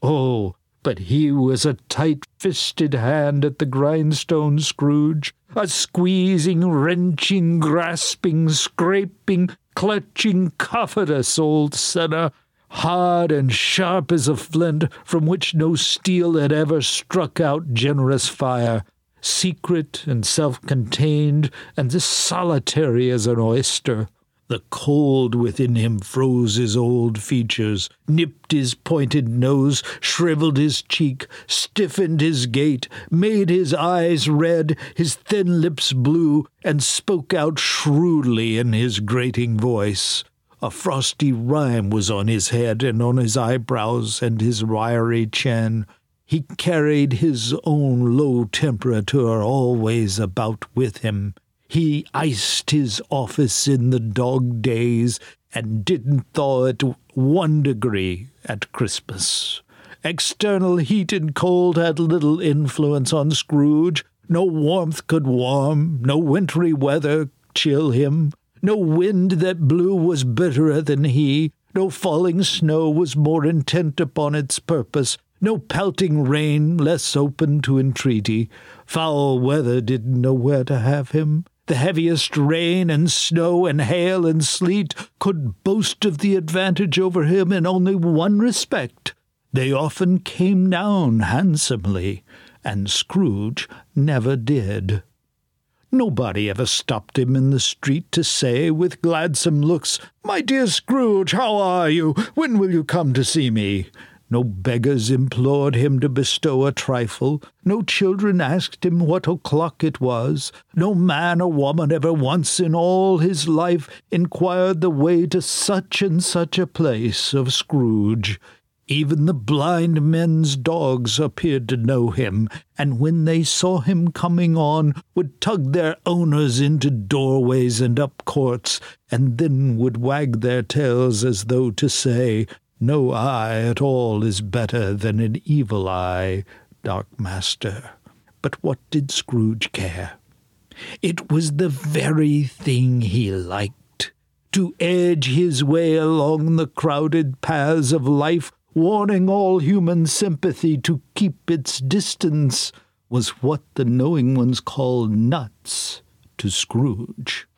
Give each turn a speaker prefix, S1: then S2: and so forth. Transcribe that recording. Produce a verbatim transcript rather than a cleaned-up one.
S1: Oh, but he was a tight-fisted hand at the grindstone, Scrooge, a squeezing, wrenching, grasping, scraping, clutching, covetous old sinner, hard and sharp as a flint, from which no steel had ever struck out generous fire, secret and self-contained, and as solitary as an oyster. The cold within him froze his old features, nipped his pointed nose, shriveled his cheek, stiffened his gait, made his eyes red, his thin lips blue, and spoke out shrewdly in his grating voice. A frosty rime was on his head and on his eyebrows and his wiry chin. He carried his own low temperature always about with him. He iced his office in the dog days and didn't thaw it one degree at Christmas. External heat and cold had little influence on Scrooge. No warmth could warm, no wintry weather chill him. No wind that blew was bitterer than he. No falling snow was more intent upon its purpose. No pelting rain less open to entreaty. Foul weather didn't know where to have him. The heaviest rain and snow and hail and sleet could boast of the advantage over him in only one respect. They often came down handsomely, and Scrooge never did. Nobody ever stopped him in the street to say, with gladsome looks, "My dear Scrooge, how are you? When will you come to see me?" No beggars implored him to bestow a trifle. No children asked him what o'clock it was. No man or woman ever once in all his life inquired the way to such and such a place of Scrooge. Even the blind men's dogs appeared to know him, and when they saw him coming on, would tug their owners into doorways and up courts, and then would wag their tails as though to say, "No eye at all is better than an evil eye, dark master." But what did Scrooge care? It was the very thing he liked. To edge his way along the crowded paths of life, warning all human sympathy to keep its distance, was what the knowing ones called nuts to Scrooge.